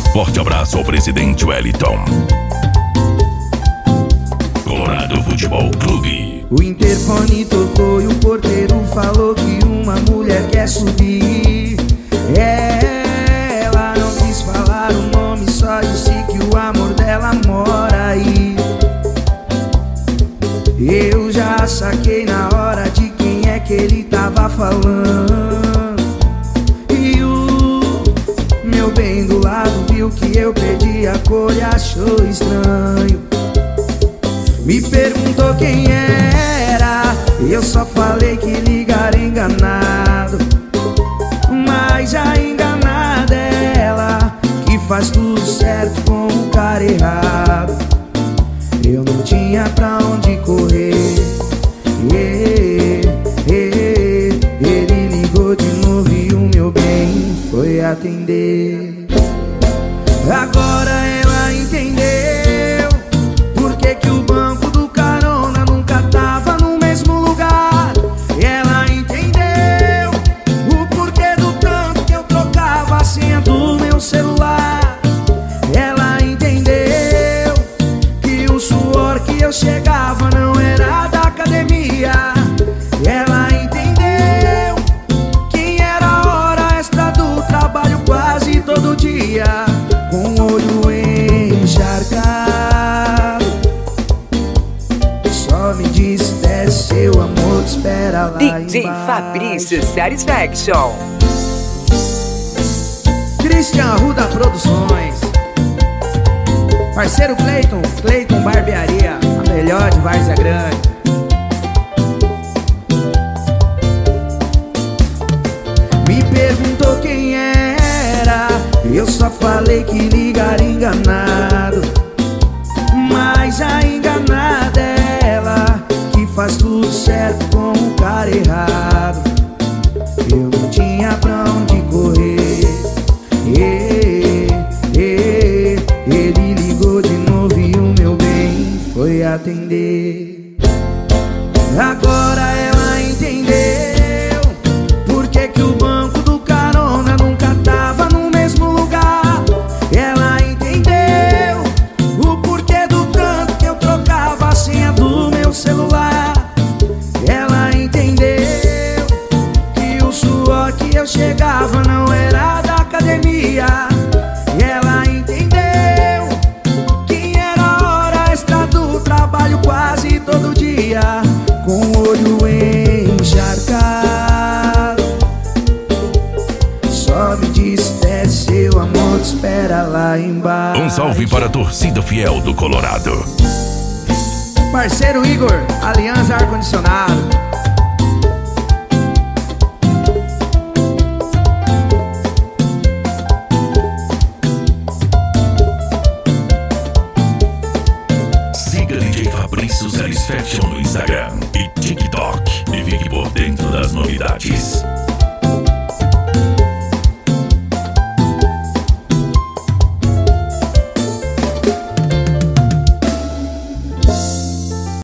Forte abraço ao presidente Wellington. Colorado Futebol Clube. O interfone tocou e o porteiro falou que uma mulher quer subir. Ela não quis falar o nome, só disse que o amor dela mora aí. Eu já saquei na hora de quem é que ele tava falando. E o meu bem do lado viu que eu perdi a cor e achou estranho. Me perguntou quem era, eu só falei que ligar enganado. Mas a enganada é ela, que faz tudo certo com o cara errado. Eu não tinha pra onde correr. Ele ligou de novo e o meu bem foi atender. Agora ela entendeu por que que o banco do carona nunca tava no mesmo lugar. Ela entendeu o porquê do tanto que eu trocava a senha do meu celular. Ela entendeu que o suor que eu chegava não era da academia. Ela entendeu que era hora extra do trabalho quase todo dia, com o olho encharcado. Só me diz, desce seu amor, te espera lá DJ embaixo. Fabrício Satisfaction. Christian Arruda Produções. Parceiro Cleiton Barbearia, a melhor de Várzea Grande. Me perguntou quem era, eu só falei que ligar enganado. Mas a enganada é ela, que faz tudo certo com o cara errado. Eu não tinha pra onde correr. Ele ligou de novo e o meu bem foi atender. Agora ela entendeu por que que o banco do carona nunca tava no mesmo lugar. Ela entendeu o porquê do tanto que eu trocava a senha do meu celular. Ela entendeu que o suor que eu chegava não era da academia. Ela entendeu que era hora extra do trabalho quase todo dia, com o olho encharcado. Só me diz, desce seu amor, te espera lá embaixo. Um salve para a torcida fiel do Colorado. Parceiro Igor, Aliança Ar-Condicionado. Siga DJ Fabrício Satisfaction no Instagram e TikTok e fique por dentro das novidades.